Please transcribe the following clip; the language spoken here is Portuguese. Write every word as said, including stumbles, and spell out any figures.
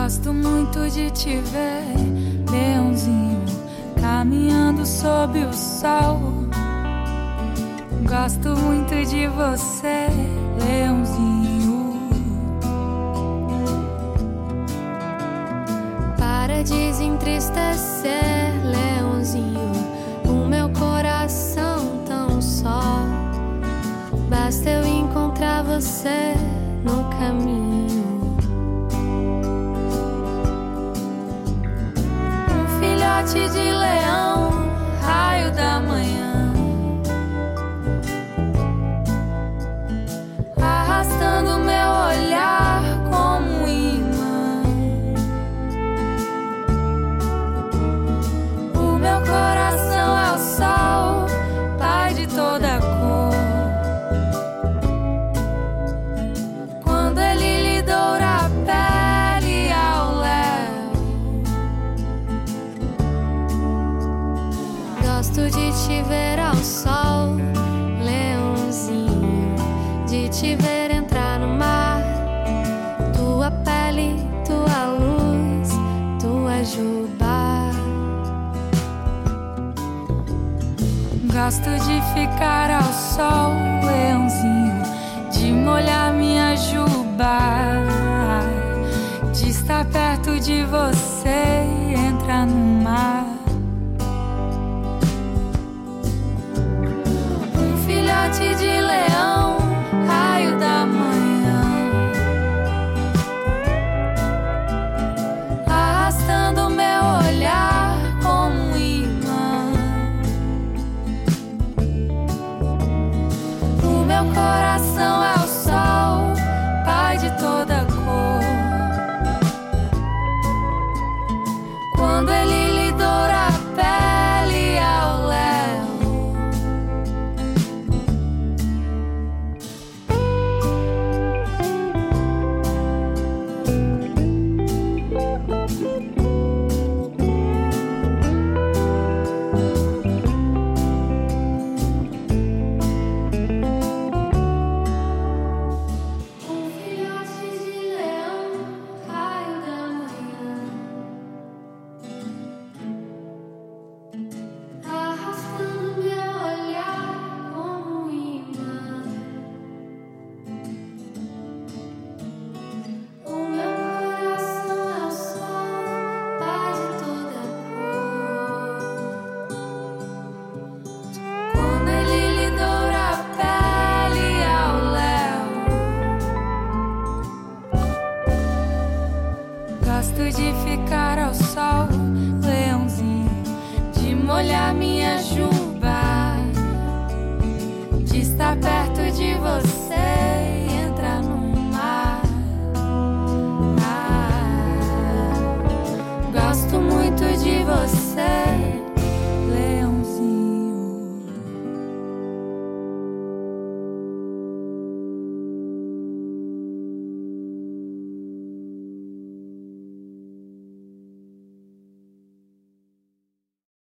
Gosto muito de te ver, leãozinho, caminhando sob o sol. Gosto muito de você, leãozinho. Para desentristecer, leãozinho, o meu coração tão só. Basta eu encontrar você no caminho. Um filhote de leão, raio da manhã, arrastando meu olhar como um imã. O meu coração é o sol, pai de toda cor. Quando ele lhe doura a pele ao léu, gosto de te ver ao sol, leãozinho, de te ver entrar no mar. Tua pele, tua luz, tua juba. Gosto de ficar ao sol, leãozinho, de molhar minha juba, de estar perto de você e entrar no mar. Um filhote de leão, raio da manhã, arrastando meu olhar como um imã. O meu coração é o sol, pai de toda cor. Quando ele lhe doura a pele ao léu, um filhote de leão, raio da manhã, arrastando meu olhar como um imã. O meu coração é o sol, pai de toda cor. Quando ele lhe doura a pele ao léu, gosto de ficar ao sol, leãozinho, de molhar minha juba, de estar perto de você e entrar no mar. Ah, gosto muito de você,